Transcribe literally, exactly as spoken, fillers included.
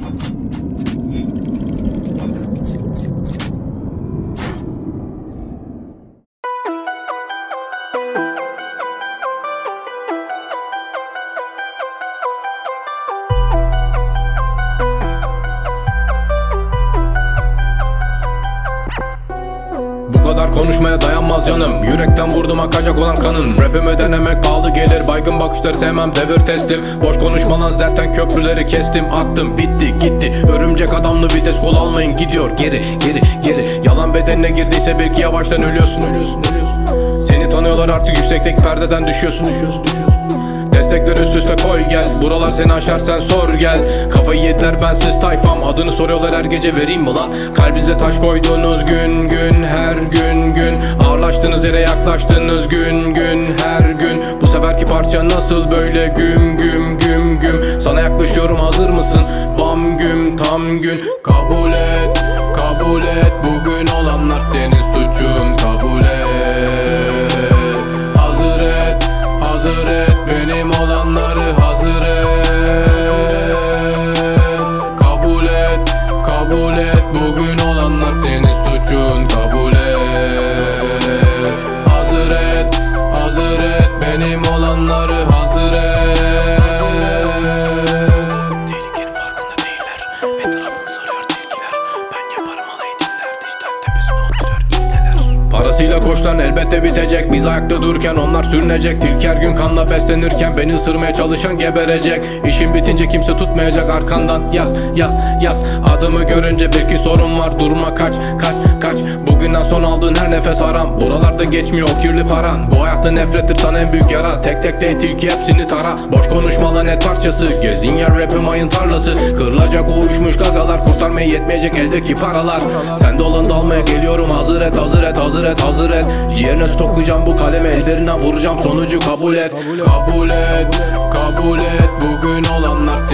Bu kadar konuşmaya dayanmaz canım. Yürekten vurdum akacak olan kanın. Rapimi denemek pahalı gelir. Baygın bakışları sevmem, devir teslim. Boş konuşmadan zaten köprüleri kestim. Attım bitti gitti. Örümcek adamlı vites, kol almayın, gidiyor geri geri geri. Yalan bedenine girdiyse belki yavaştan ölüyorsun ölüyorsun ölüyorsun. Seni tanıyorlar artık, yüksekteki perdeden düşüyorsun düşüyorsun düşüyorsun. Destekleri üst üste koy gel. Buralar seni aşar, sen sor gel. Kafayı yediler bensiz tayfam. Adını soruyorlar her gece, vereyim mi lan? Kalbinize taş koyduğunuz gün gün, her gün gün. Ağırlaştığınız yere yaklaştığınız gün gün, her gün. Bu seferki parça nasıl böyle güm güm güm güm. Sana yaklaşıyorum, hazır mısın? Bam güm tam gün. Kabul et, kabul et. Bugün olanlar senin suçun, kabul et. Hazır et, hazır et. Benim olanları hazır et. Kabul et, kabul et. Bugün olanlar senin suçun, kabul et. Hazır et, hazır et. Benim olanları hazır et. Tehlikenin farkında değiller. Etrafını sarıyor tilkiler. Ben yaparım alayı dinler. Dijital tepesine oturuyor ibneler. Parasıyla koştan elbette bitecek. Biz ayakta dururken onlar sürünecek. Tilki her gün kanla beslenirken beni ısırmaya çalışan geberecek. İşin bitince kimse tutmayacak arkandan. Yaz yaz yaz. Adımı görünce belki sorun var. Durma, kaç kaç kaç. Bugünden son aldığın her nefes haram. Buralarda geçmiyor o kirli paran. Bu hayatta nefrettir sana en büyük yara. Tek tek değil tilki, hepsini tara. Boş konuşmalar net parçası. Gezdiğin yer rapim ayın tarlası. Kırılacak o uçmuş gagalar. Kurtarmaya yetmeyecek eldeki paralar. Sende olan da almaya geliyorum. Hazır et, hazır et, hazır et, hazır et. Yerine stoklayacağım bu kalemi, ellerinden vuracağım, sonucu kabul et. Kabul et, kabul et. Bugün olanlar